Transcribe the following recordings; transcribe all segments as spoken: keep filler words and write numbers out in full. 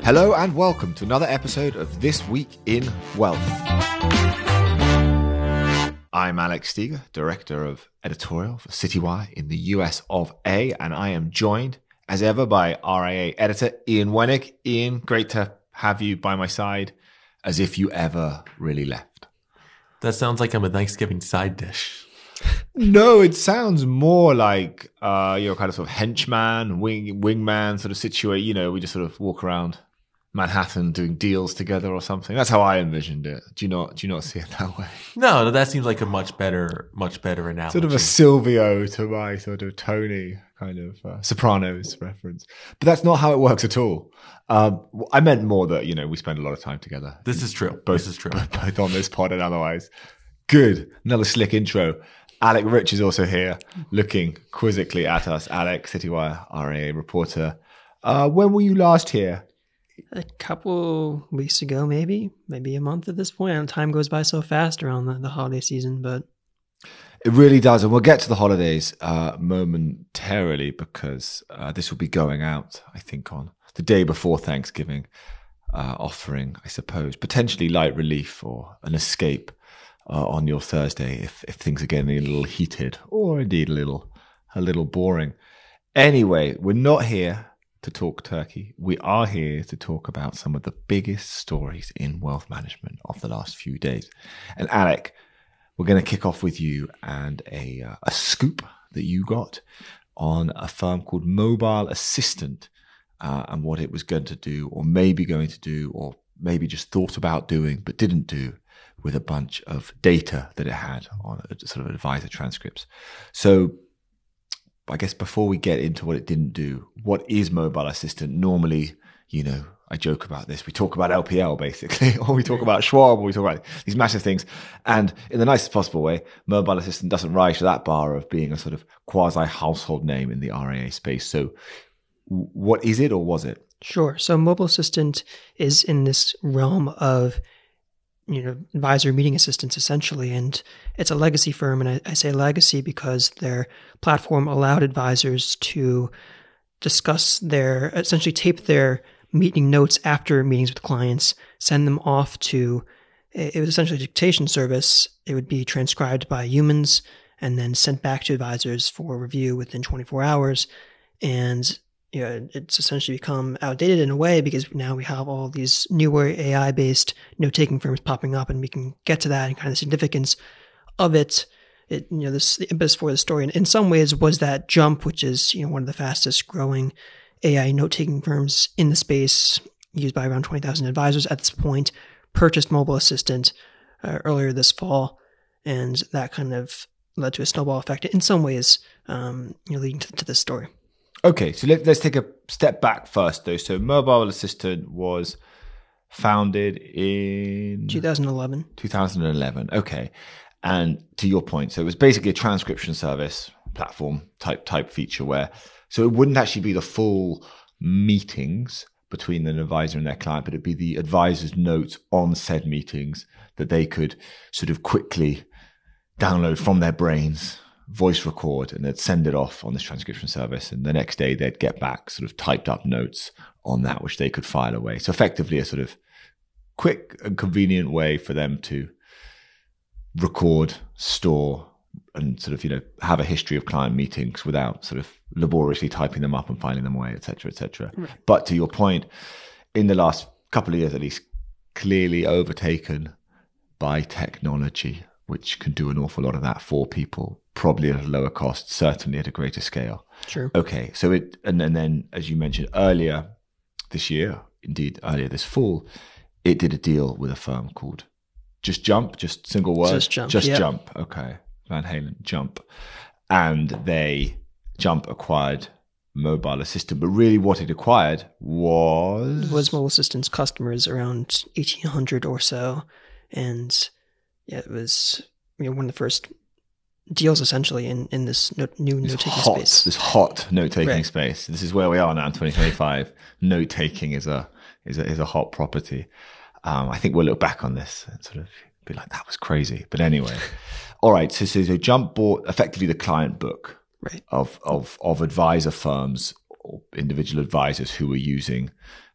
Hello and welcome to another episode of This Week in Wealth. I'm Alex Steger, Director of Editorial for Citywire in the U S of A, and I am joined, as ever, by R I A Editor Ian Wennick. Ian, great to have you by my side, as if you ever really left. That sounds like I'm a Thanksgiving side dish. No, it sounds more like uh, you're kind of sort of henchman, wing wingman sort of situation. You know, we just sort of walk around Manhattan doing deals together or something. That's how I envisioned it. Do you not? Do you not see it that way? No, that seems like a much better, much better analogy. Sort of a Silvio to my sort of Tony kind of uh, Sopranos reference. But that's not how it works at all. Um, I meant more that, you know, we spend a lot of time together. This is true. Both, this is true. Both on this pod and otherwise. Good. Another slick intro. Alec Rich is also here, looking quizzically at us. Alec, Citywire R A A reporter. Uh, when were you last here? A couple weeks ago, maybe, maybe a month at this point. And time goes by so fast around the, the holiday season, but it really does. And we'll get to the holidays uh, momentarily because uh, this will be going out, I think, on the day before Thanksgiving, uh, offering, I suppose, potentially light relief or an escape uh, on your Thursday if, if things are getting a little heated or indeed a little a little boring. Anyway, we're not here to talk turkey. We are here to talk about some of the biggest stories in wealth management of the last few days. And Alec, we're going to kick off with you and a uh, a scoop that you got on a firm called Mobile Assistant uh, and what it was going to do, or maybe going to do, or maybe just thought about doing but didn't do, with a bunch of data that it had on a, sort of advisor transcripts. So I guess before we get into what it didn't do, what is Mobile Assistant? Normally, you know, I joke about this. We talk about L P L basically, or we talk about Schwab, or we talk about these massive things. And in the nicest possible way, Mobile Assistant doesn't rise to that bar of being a sort of quasi-household name in the R A A space. So what is it, or was it? Sure. So Mobile Assistant is in this realm of, you know, advisor meeting assistants essentially. And it's a legacy firm. And I, I say legacy because their platform allowed advisors to discuss their, essentially tape their meeting notes after meetings with clients, send them off to, it was essentially a dictation service. It would be transcribed by humans and then sent back to advisors for review within twenty-four hours. And you know, it's essentially become outdated in a way because now we have all these newer A I-based note-taking firms popping up, and we can get to that and kind of the significance of it. It, you know, this the impetus for the story, in, in some ways, was that Jump, which is, you know, one of the fastest-growing A I note-taking firms in the space, used by around twenty thousand advisors at this point, purchased Mobile Assistant uh, earlier this fall, and that kind of led to a snowball effect in some ways, um, you know, leading to, to this story. Okay, so let, let's take a step back first, though. So Mobile Assistant was founded in twenty eleven. twenty eleven. Okay, and to your point, so it was basically a transcription service platform type type feature where, so it wouldn't actually be the full meetings between an advisor and their client, but it'd be the advisor's notes on said meetings that they could sort of quickly download from their brains, voice record, and they'd send it off on this transcription service. And the next day they'd get back sort of typed up notes on that, which they could file away. So effectively a sort of quick and convenient way for them to record, store, and sort of, you know, have a history of client meetings without sort of laboriously typing them up and filing them away, et cetera, et cetera. Right. But to your point, in the last couple of years at least, clearly overtaken by technology, which can do an awful lot of that for people, probably at a lower cost, certainly at a greater scale. Sure. Okay. So it, and then, then as you mentioned earlier this year, indeed earlier this fall, it did a deal with a firm called Just Jump, just single word. Just Jump. Just yep. Jump. Okay. Van Halen, Jump. And they, Jump acquired Mobile Assistant, but really what it acquired was... It was Mobile Assistant's customers, around eighteen hundred or so. And yeah, it was, you know, one of the first deals essentially in, in this note, new this note-taking hot, space. This hot note-taking right. space. This is where we are now in twenty twenty-five. Note-taking is a, is a, is a hot property. Um, I think we'll look back on this and sort of be like, that was crazy. But anyway, all right. So, so, so Jump bought effectively the client book right. of, of, of advisor firms or individual advisors who were using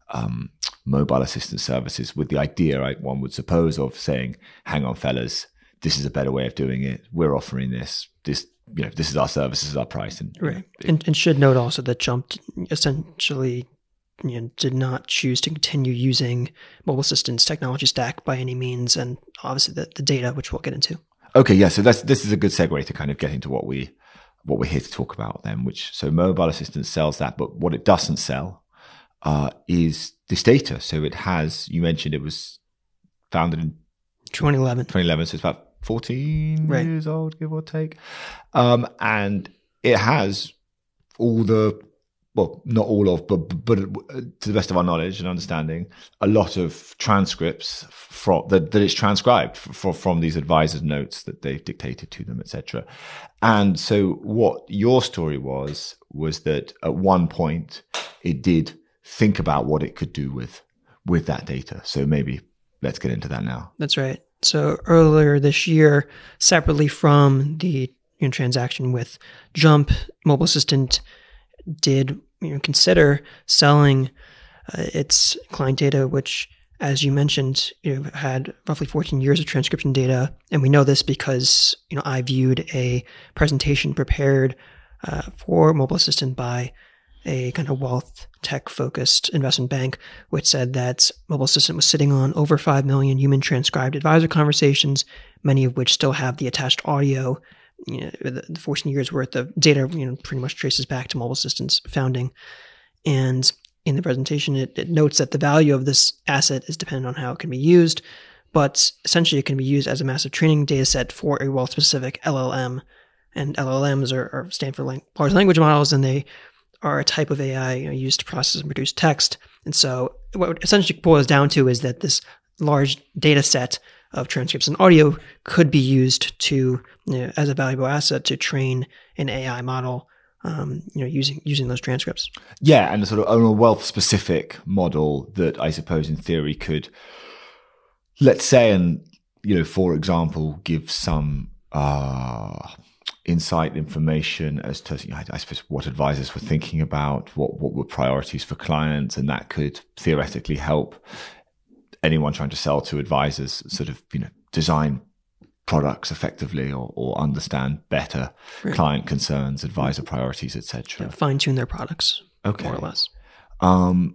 um, mobile assistant services with the idea, right, one would suppose, of saying, hang on, fellas, this is a better way of doing it. We're offering this. This, you know, this is our service, this is our price. And, right. You know, it, and, and should note also that Jump essentially you know, did not choose to continue using Mobile Assistant's technology stack by any means, and obviously the, the data, which we'll get into. Okay, yeah. So that's this is a good segue to kind of get into what we what we're here to talk about then. Which so Mobile Assistant sells that, but what it doesn't sell uh, is this data. So it has. You mentioned it was founded in twenty eleven. twenty eleven, so it's about fourteen right. years old, give or take, um, and it has all the. Well, not all of, but but to the best of our knowledge and understanding, a lot of transcripts from that, that it's transcribed from from these advisors' notes that they've dictated to them, et cetera. And so, what your story was was that at one point it did think about what it could do with with that data. So maybe let's get into that now. That's right. So earlier this year, separately from the you know, transaction with Jump, Mobile Assistant did you know, consider selling uh, its client data, which, as you mentioned, you know, had roughly fourteen years of transcription data. And we know this because you know I viewed a presentation prepared uh, for Mobile Assistant by a kind of wealth tech-focused investment bank, which said that Mobile Assistant was sitting on over five million human transcribed advisor conversations, many of which still have the attached audio. You know, the, the fourteen years worth of data, you know, pretty much traces back to Mobile Assistant's founding. And in the presentation, it, it notes that the value of this asset is dependent on how it can be used, but essentially it can be used as a massive training data set for a wealth-specific L L M. And L L Ms are, are stand for lang- large language models, and they are a type of A I you know, used to process and produce text. And so what it essentially boils down to is that this large data set of transcripts and audio could be used to, you know, as a valuable asset to train an A I model, um, you know, using using those transcripts. Yeah, and a sort of a wealth specific model that I suppose in theory could, let's say, and you know, for example, give some uh, insight information as to, you know, I suppose, what advisors were thinking about, what what were priorities for clients, and that could theoretically help anyone trying to sell to advisors sort of, you know, design products effectively or, or understand better right. client concerns, advisor priorities, et cetera. Yeah, fine tune their products, okay. more or less. Um,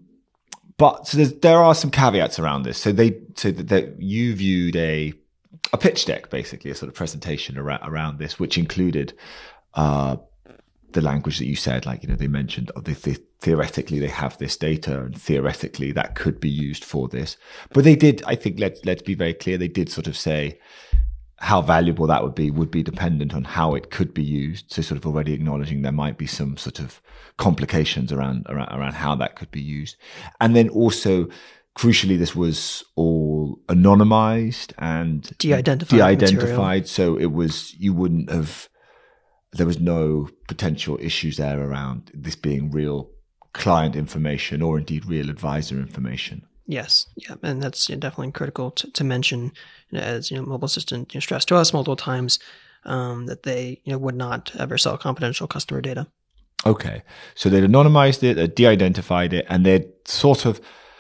but so there are some caveats around this. So they, so that, that you viewed a a pitch deck, basically a sort of presentation around around this, which included uh, the language that you said, like, you know, they mentioned oh, they, they, theoretically they have this data and theoretically that could be used for this. But they did, I think, let's, let's be very clear, they did sort of say how valuable that would be would be dependent on how it could be used. So sort of already acknowledging there might be some sort of complications around, around, around how that could be used. And then also, crucially, this was all anonymized and de-identified. De-identified. So it was, you wouldn't have, there was no potential issues there around this being real client information or indeed real advisor information. Yes, yeah, and that's you know, definitely critical to, to mention, you know, as you know, Mobile Assistant you know, stressed to us multiple times um, that they you know would not ever sell confidential customer data. Okay, so they'd anonymized it, they de-identified it, and they'd sort of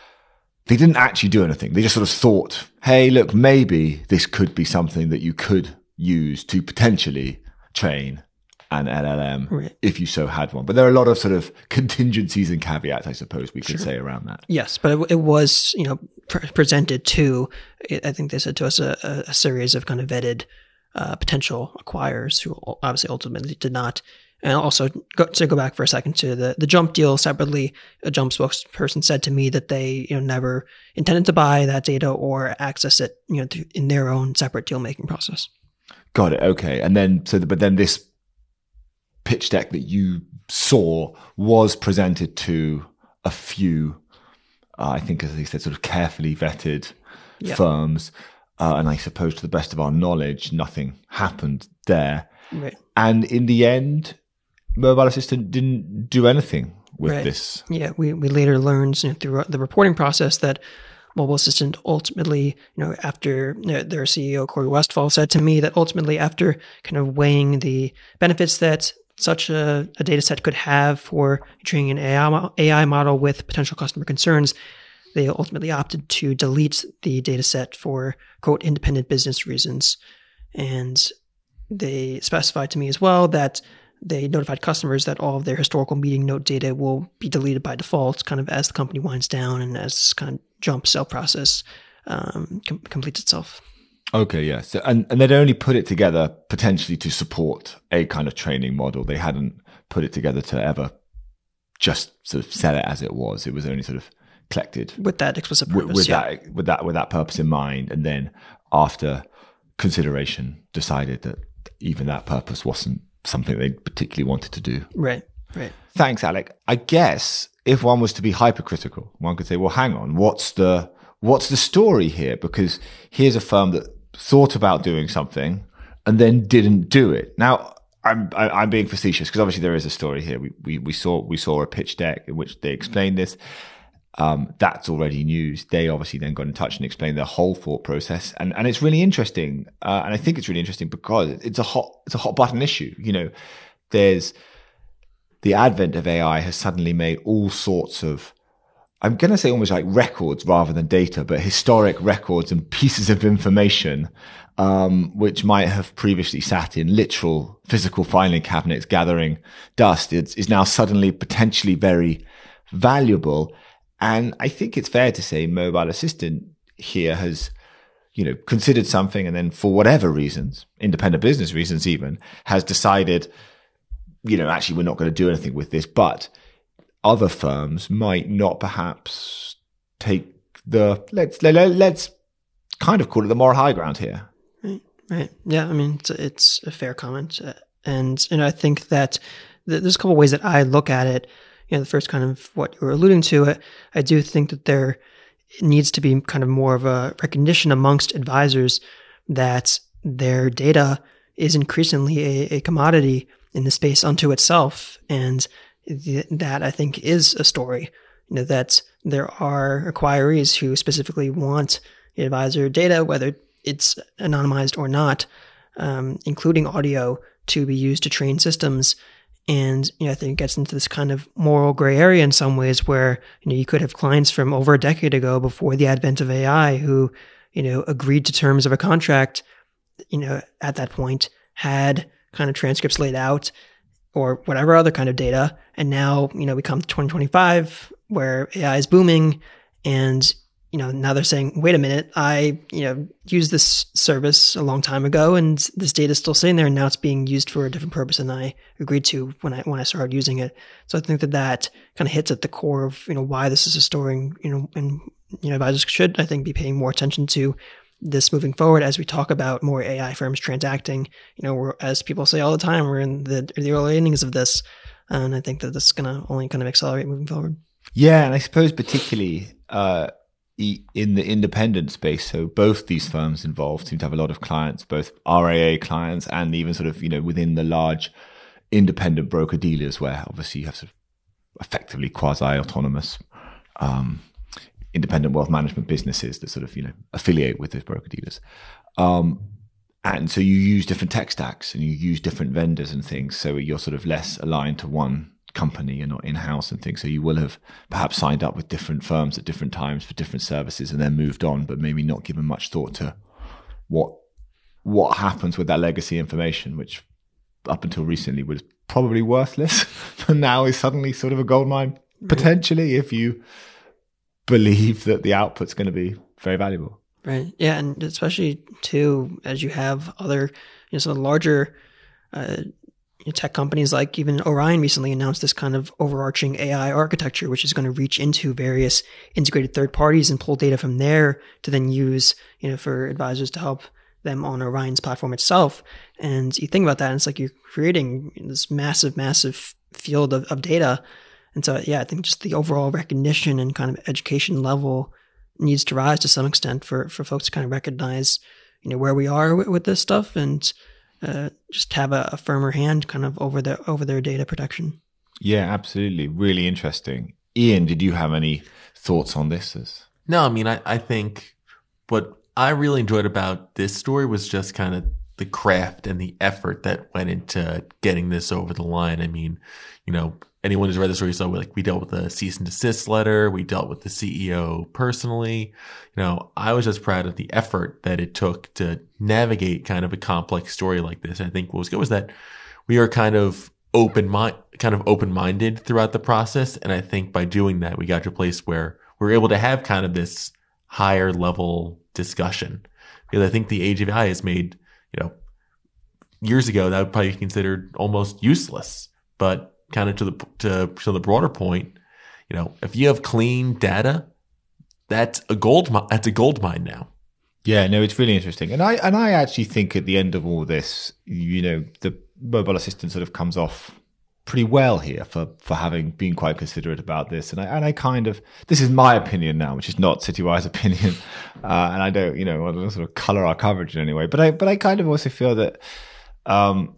they didn't actually do anything. They just sort of thought, hey, look, maybe this could be something that you could use to potentially train an L L M right. if you so had one. But there are a lot of sort of contingencies and caveats, I suppose we could sure. say around that. Yes, but it, it was, you know, pre- presented to, I think they said to us, a, a series of kind of vetted uh, potential acquirers who obviously ultimately did not. And also, go, to go back for a second to the, the Jump deal separately, a Jump spokesperson said to me that they, you know, never intended to buy that data or access it, you know, th- in their own separate deal-making process. Got it. Okay. And then, so, the, but then this pitch deck that you saw was presented to a few, uh, I think, as they said, sort of carefully vetted yep. firms. Uh, and I suppose to the best of our knowledge, nothing happened there. Right. And in the end, Mobile Assistant didn't do anything with right. this. Yeah, we, we later learned you know, through the reporting process that Mobile Assistant ultimately, you know, after you know, their C E O, Corey Westphal, said to me that ultimately after kind of weighing the benefits that such a, a data set could have for training an A I, A I model with potential customer concerns, they ultimately opted to delete the data set for, quote, independent business reasons. And they specified to me as well that they notified customers that all of their historical meeting note data will be deleted by default, kind of as the company winds down and as this kind of jump sale process um, com- completes itself. Okay, yeah. So, and, and they'd only put it together potentially to support a kind of training model. They hadn't put it together to ever just sort of sell it as it was. It was only sort of collected with that explicit purpose, with, with yeah. that with that with that purpose in mind. And then after consideration, decided that even that purpose wasn't something they particularly wanted to do. Right, right. Thanks, Alec. I guess if one was to be hypercritical, one could say, well, hang on, what's the what's the story here? Because here's a firm that thought about doing something and then didn't do it. Now, I'm I'm being facetious because obviously there is a story here. We we we saw we saw a pitch deck in which they explained this. Um, that's already news. They obviously then got in touch and explained their whole thought process, and and it's really interesting. Uh, and I think it's really interesting because it's a hot it's a hot button issue. You know, there's the advent of A I has suddenly made all sorts of, I'm going to say almost like records rather than data, but historic records and pieces of information, um, which might have previously sat in literal physical filing cabinets gathering dust, it's, is now suddenly potentially very valuable. And I think it's fair to say Mobile Assistant here has, you know, considered something and then for whatever reasons, independent business reasons even, has decided, you know, actually we're not going to do anything with this, but other firms might not perhaps take the, let's, let, let's kind of call it the moral high ground here. Right, right. Yeah, I mean, it's, it's a fair comment. Uh, and, you know, I think that th- there's a couple of ways that I look at it. You know, the first kind of what you were alluding to, I, I do think that there needs to be kind of more of a recognition amongst advisors that their data is increasingly a, a commodity in the space unto itself. And th- that I think is a story, you know, that there are acquirees who specifically want advisor data, whether it's anonymized or not, um, including audio, to be used to train systems. And, you know, I think it gets into this kind of moral gray area in some ways where, you know, you could have clients from over a decade ago before the advent of A I who, you know, agreed to terms of a contract, you know, at that point had kind of transcripts laid out or whatever other kind of data. And now, you know, we come to twenty twenty-five where A I is booming and, you know, now they're saying, wait a minute, I, you know, used this service a long time ago and this data is still sitting there and now it's being used for a different purpose than I agreed to when I, when I started using it. So I think that that kind of hits at the core of, you know, why this is a story, and, you know, and, you know, advisors should, I think, be paying more attention to this moving forward as we talk about more A I firms transacting. You know, we're, as people say all the time, we're in the, the early innings of this. And I think that this is going to only kind of accelerate moving forward. Yeah. And I suppose particularly, uh, in the independent space, so both these firms involved seem to have a lot of clients, both R I A clients and even sort of, you know, within the large independent broker dealers where obviously you have sort of effectively quasi-autonomous um, independent wealth management businesses that sort of, you know, affiliate with those broker dealers. Um, and so you use different tech stacks and you use different vendors and things. So you're sort of less aligned to one company and not in-house and things. So you will have perhaps signed up with different firms at different times for different services and then moved on, but maybe not given much thought to what what happens with that legacy information, which up until recently was probably worthless, but now is suddenly sort of a goldmine, potentially, if you believe that the output's going to be very valuable. Right. Yeah. And especially too, as you have other, you know, some of the larger uh, tech companies like even Orion recently announced this kind of overarching A I architecture, which is going to reach into various integrated third parties and pull data from there to then use, you know, for advisors to help them on Orion's platform itself. And you think about that and it's like you're creating this massive, massive field of, of data. And so, yeah, I think just the overall recognition and kind of education level needs to rise to some extent for, for folks to kind of recognize, you know, where we are with, with this stuff and uh, just have a, a firmer hand kind of over the over their data protection. Yeah, absolutely. Really interesting. Ian, did you have any thoughts on this? No, I mean, I, I think what I really enjoyed about this story was just kind of the craft and the effort that went into getting this over the line. I mean, you know, anyone who's read the story saw like we dealt with the cease and desist letter, we dealt with the C E O personally. You know, I was just proud of the effort that it took to navigate kind of a complex story like this. And I think what was good was that we are kind of open mind, kind of open minded throughout the process. And I think by doing that, we got to a place where we're able to have kind of this higher level discussion. Because I think the age of A I has made, you know, years ago that would probably be considered almost useless. But kind of to the to, to the broader point, you know, if you have clean data, that's a gold mi- that's a gold mine now. Yeah, no, it's really interesting, and I and I actually think at the end of all this, you know, the mobile assistant sort of comes off pretty well here for for having been quite considerate about this, and I and I kind of this is my opinion now, which is not Citywire's opinion, uh, and I don't you know I don't sort of color our coverage in any way, but I but I kind of also feel that, um,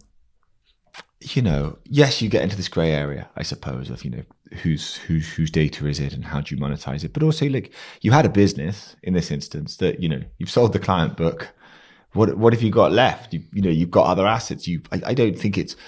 you know, yes, you get into this grey area, I suppose, of you know whose whose whose data is it and how do you monetize it, but also like you had a business in this instance that you know you've sold the client book. What what have you got left? You you know you've got other assets. You I, I don't think it's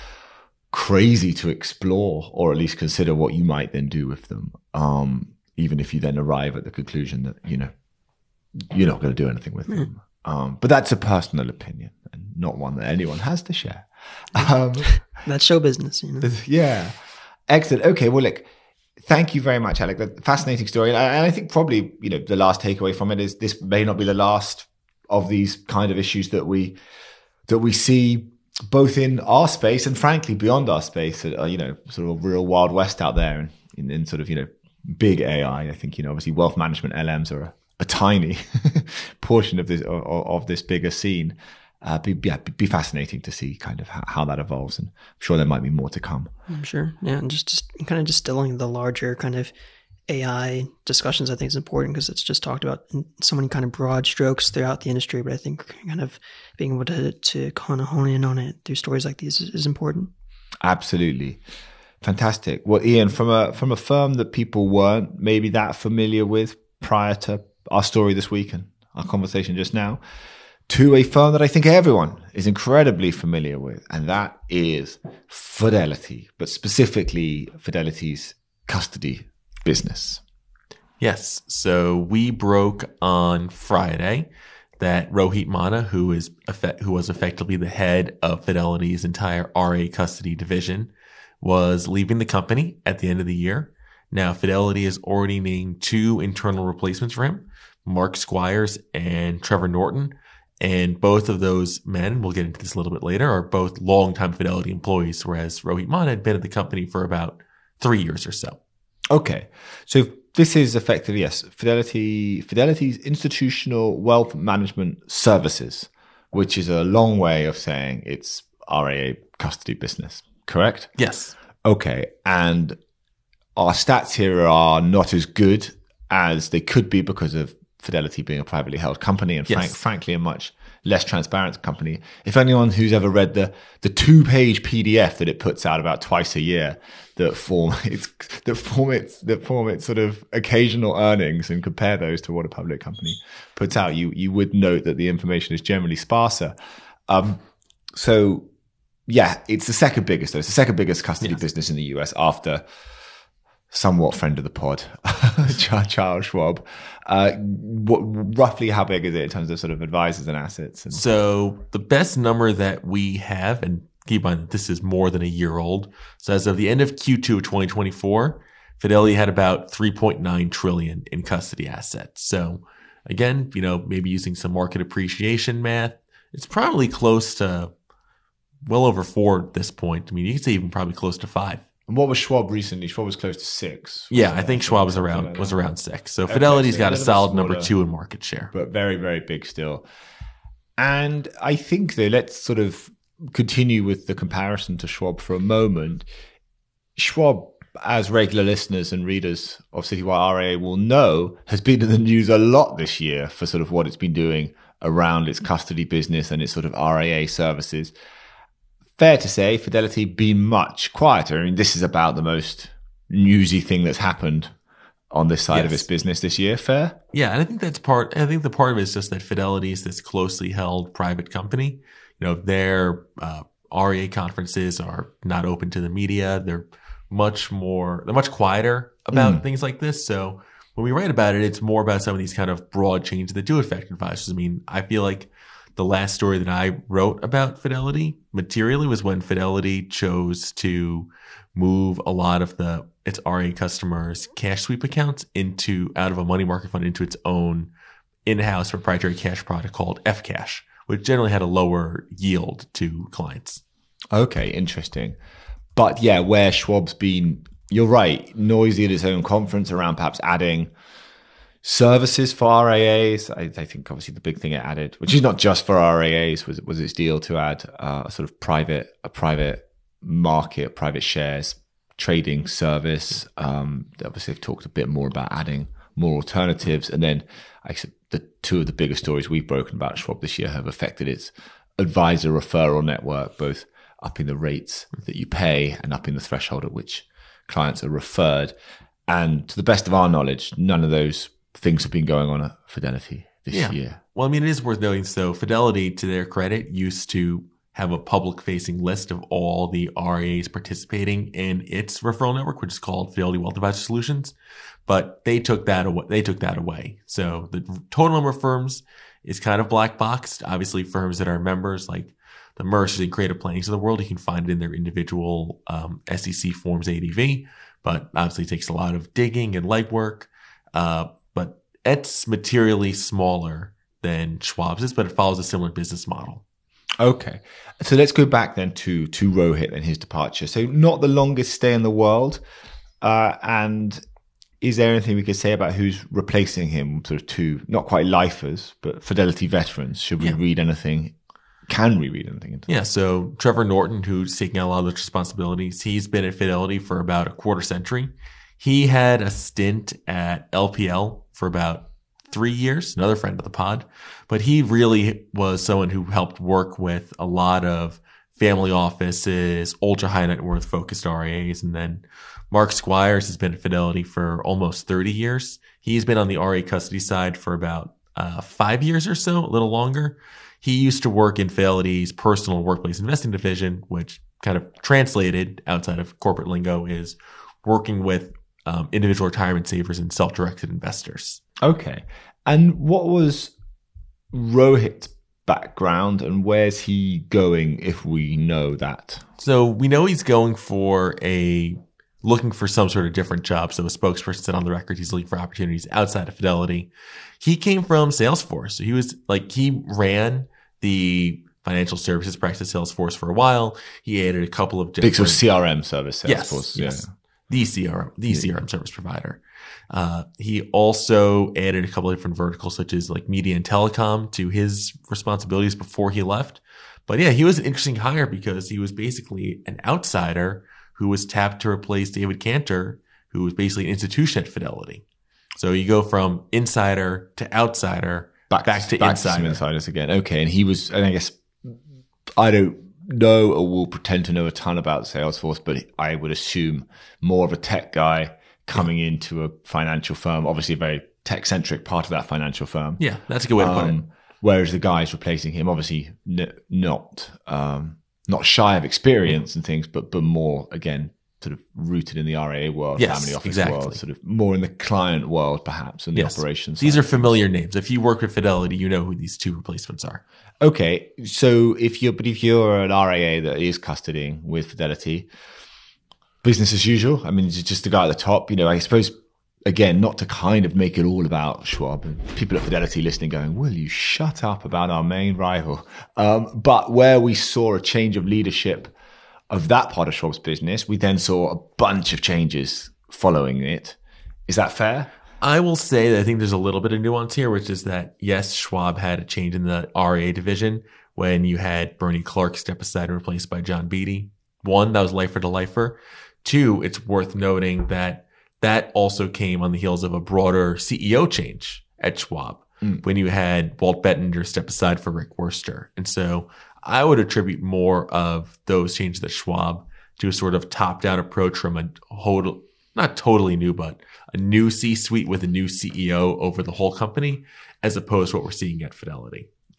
crazy to explore or at least consider what you might then do with them, um, even if you then arrive at the conclusion that you know you're not going to do anything with mm. them. Um, but that's a personal opinion and not one that anyone has to share. Um, that's show business, you know. Yeah, excellent. Okay, well, look, thank you very much, Alec. That's a fascinating story, and I, and I think probably you know the last takeaway from it is this may not be the last of these kind of issues that we that we see both in our space and frankly beyond our space, uh, you know, sort of real Wild West out there and in, in sort of, you know, big A I. I think, you know, obviously wealth management L Ms are a, a tiny portion of this, of, of this bigger scene. Uh, be, yeah, be fascinating to see kind of how, how that evolves. And I'm sure there might be more to come. I'm sure. Yeah. And just, just kind of distilling the larger kind of A I discussions, I think is important because it's just talked about in so many kind of broad strokes throughout the industry. But I think kind of being able to, to kind of hone in on it through stories like these is, is important. Absolutely. Fantastic. Well, Ian, from a, from a firm that people weren't maybe that familiar with prior to our story this week and our conversation just now, to a firm that I think everyone is incredibly familiar with, and that is Fidelity, but specifically Fidelity's custody business. Yes. So we broke on Friday that Rohit Manna, who is effect, who was effectively the head of Fidelity's entire R A custody division, was leaving the company at the end of the year. Now, Fidelity is already named two internal replacements for him, Mark Squires and Trevor Norton. And both of those men, we'll get into this a little bit later, are both longtime Fidelity employees, whereas Rohit Manna had been at the company for about three years or so. Okay. So this is effectively, yes, Fidelity, Fidelity's institutional wealth management services, which is a long way of saying it's R A custody business, correct? Yes. Okay. And our stats here are not as good as they could be because of Fidelity being a privately held company and frank, yes. frankly a much less transparent company. If anyone who's ever read the the two page P D F that it puts out about twice a year that form its that form its that form its sort of occasional earnings and compare those to what a public company puts out, you you would note that the information is generally sparser. Um, so yeah, it's the second biggest though. It's the second biggest custody yes. business in the U S after somewhat friend of the pod, Charles Schwab. Uh, what, roughly how big is it in terms of sort of advisors and assets? And- so the best number that we have, and keep in mind that this is more than a year old. So as of the end of Q two of twenty twenty-four, Fidelity had about three point nine trillion dollars in custody assets. So again, you know, maybe using some market appreciation math, it's probably close to well over four at this point. I mean, you could say even probably close to five. And what was Schwab recently? Schwab was close to six. Yeah, I think Schwab was around was around six. So Fidelity's got a solid number two in market share, but very very big still. And I think though, let's sort of continue with the comparison to Schwab for a moment. Schwab, as regular listeners and readers of Citywire R A will know, has been in the news a lot this year for sort of what it's been doing around its custody business and its sort of R A A services. Fair to say, Fidelity been much quieter. I mean, this is about the most newsy thing that's happened on this side yes. of its business this year. Fair? Yeah, and I think that's part. I think the part of it is just that Fidelity is this closely held private company. You know, their uh, R E A conferences are not open to the media. They're much more, they're much quieter about Mm. things like this. So when we write about it, it's more about some of these kind of broad changes that do affect advisors. I mean, I feel like the last story that I wrote about Fidelity materially was when Fidelity chose to move a lot of the its R A customers' cash sweep accounts into out of a money market fund into its own in-house proprietary cash product called F Cash, which generally had a lower yield to clients. Okay, interesting. But yeah, where Schwab's been, you're right, noisy at its own conference around perhaps adding services for R A As. I, I think obviously the big thing it added, which is not just for R A As, was was its deal to add uh, a sort of private a private market, private shares trading service. Um, obviously, they've talked a bit more about adding more alternatives, and then I said the two of the biggest stories we've broken about Schwab this year have affected its advisor referral network, both upping the rates that you pay and upping the threshold at which clients are referred. And to the best of our knowledge, none of those things have been going on at Fidelity this Yeah. year. Well, I mean, it is worth noting. So Fidelity, to their credit, used to have a public-facing list of all the R A As participating in its referral network, which is called Fidelity Wealth Advisor Solutions. But they took that away. They took that away. So the total number of firms is kind of black boxed. Obviously, firms that are members like the Mercers and Creative Plannings of the world, you can find it in their individual um, S E C forms A D V. But obviously, it takes a lot of digging and legwork. Uh, but it's materially smaller than Schwab's is, but it follows a similar business model. Okay. So let's go back then to, to Rohit and his departure. So not the longest stay in the world. Uh, and is there anything we could say about who's replacing him? Sort of two, not quite lifers, but Fidelity veterans. Should we Yeah. read anything? Can we read anything into that? Yeah, so Trevor Norton, who's taking on a lot of those responsibilities, he's been at Fidelity for about a quarter century. He had a stint at L P L for about three years, another friend of the pod. But he really was someone who helped work with a lot of family offices, ultra high net worth focused R A As. And then Mark Squires has been at Fidelity for almost thirty years. He's been on the R A custody side for about uh, five years or so, a little longer. He used to work in Fidelity's personal workplace investing division, which kind of translated outside of corporate lingo is working with um, individual retirement savers and self-directed investors. Okay. And what was Rohit's background and where's he going if we know that? So we know he's going for a, looking for some sort of different job. So a spokesperson said on the record, he's looking for opportunities outside of Fidelity. He came from Salesforce. So he was like, he ran the financial services practice at Salesforce for a while. He added a couple of different. Big sort of C R M service, Salesforce. Yes, yes. The C R M, the yeah. C R M service provider. Uh, he also added a couple of different verticals such as like media and telecom to his responsibilities before he left. But yeah, he was an interesting hire because he was basically an outsider who was tapped to replace David Cantor, who was basically an institution at Fidelity. So you go from insider to outsider back, back to back insider. To some insiders again. Okay. And he was, and I guess I don't know or will pretend to know a ton about Salesforce, but I would assume more of a tech guy coming yeah. into a financial firm, obviously a very tech centric part of that financial firm. Yeah, that's a good way to put um, it. Whereas the guys replacing him, obviously n- not, um, not shy of experience and things, but, but more again, sort of rooted in the R A world, yes, family office exactly. world, sort of more in the client world, perhaps, and yes. the operations. These side. are familiar names. If you work with Fidelity, you know who these two replacements are. Okay. So if you're, but if you're an R A A that is custodying with Fidelity, business as usual. I mean, it's just the guy at the top, you know, I suppose, again, not to kind of make it all about Schwab and people at Fidelity listening going, will you shut up about our main rival? Um, but where we saw a change of leadership of that part of Schwab's business, we then saw a bunch of changes following it. Is that fair? I will say that I think there's a little bit of nuance here, which is that, yes, Schwab had a change in the R A division when you had Bernie Clark step aside and replaced by John Beatty. One, that was lifer to lifer. Two, it's worth noting that that also came on the heels of a broader C E O change at Schwab mm. when you had Walt Bettinger step aside for Rick Wurster. And so I would attribute more of those changes at Schwab to a sort of top-down approach from a whole, not totally new, but a new C-suite with a new C E O over the whole company, as opposed to what we're seeing at Fidelity.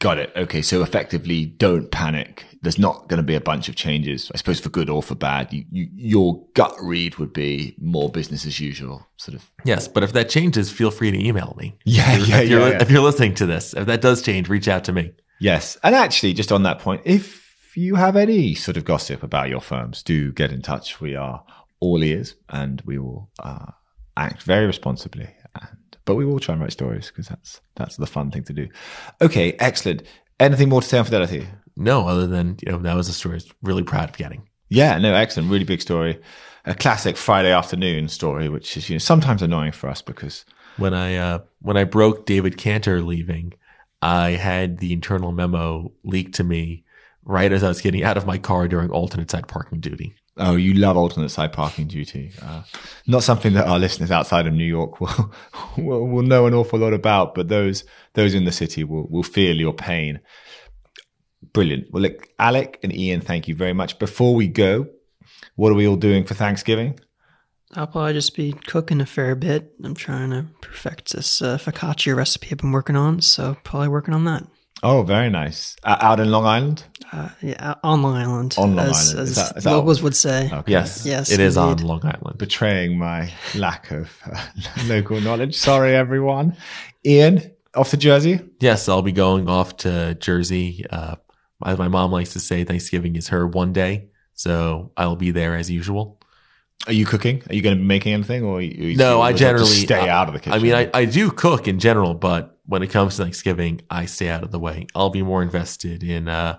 Got it. Okay, so effectively, don't panic. There's not going to be a bunch of changes, I suppose, for good or for bad. You, you, your gut read would be more business as usual, sort of. Yes, but if that changes, feel free to email me. Yeah, if yeah, you're, yeah, yeah. If you're listening to this, if that does change, reach out to me. Yes. And actually, just on that point, if you have any sort of gossip about your firms, do get in touch. We are all ears and we will uh, act very responsibly. And, but we will try and write stories because that's that's the fun thing to do. Okay, excellent. Anything more to say on Fidelity? No, other than, you know, that was a story I was really proud of getting. Yeah, no, excellent. Really big story. A classic Friday afternoon story, which is, you know, sometimes annoying for us because when I uh, when I broke David Cantor leaving, I had the internal memo leaked to me right as I was getting out of my car during alternate side parking duty. Oh, you love alternate side parking duty. Uh, not something that our listeners outside of New York will, will will know an awful lot about, but those those in the city will will feel your pain. Brilliant. Well, look, Alec and Ian, thank you very much. Before we go, what are we all doing for Thanksgiving? I'll probably just be cooking a fair bit. I'm trying to perfect this uh, focaccia recipe I've been working on, so probably working on that. Oh, very nice. Uh, out in Long Island? Uh, yeah, on Long Island. On Long as, Island. As Is that- is that- locals would say. Okay. Yes, Yes, it is on indeed. Long Island. Betraying my lack of uh, local knowledge. Sorry, everyone. Ian, off to Jersey? Yes, I'll be going off to Jersey. Uh, as my mom likes to say, Thanksgiving is her one day, so I'll be there as usual. Are you cooking? Are you going to be making anything? Or are you, No, or I is it to generally stay I- out of the kitchen. I mean, I, I do cook in general, but when it comes to Thanksgiving, I stay out of the way. I'll be more invested in uh,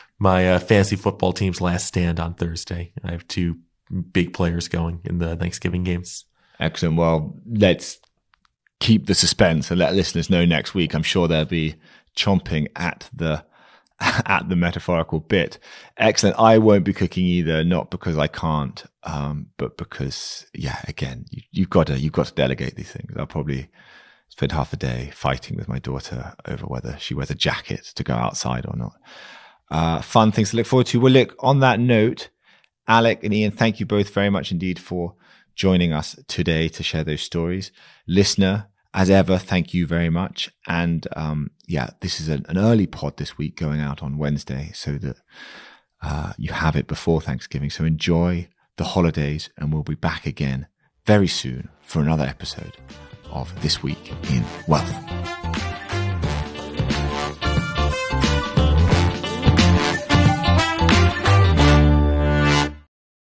my uh, fantasy football team's last stand on Thursday. I have two big players going in the Thanksgiving games. Excellent. Well, let's keep the suspense and let listeners know next week. I'm sure they'll be chomping at the at the metaphorical bit. Excellent. I won't be cooking either, not because I can't, um, but because, yeah, again, you, you've got to you've got to delegate these things. I'll probably spend half a day fighting with my daughter over whether she wears a jacket to go outside or not. Uh, fun things to look forward to. Well, look, on that note, Alec and Ian, thank you both very much indeed for joining us today to share those stories. Listener, as ever, thank you very much. And um, yeah, this is an, an early pod this week going out on Wednesday so that uh, you have it before Thanksgiving. So enjoy the holidays and we'll be back again very soon for another episode of This Week in Wealth.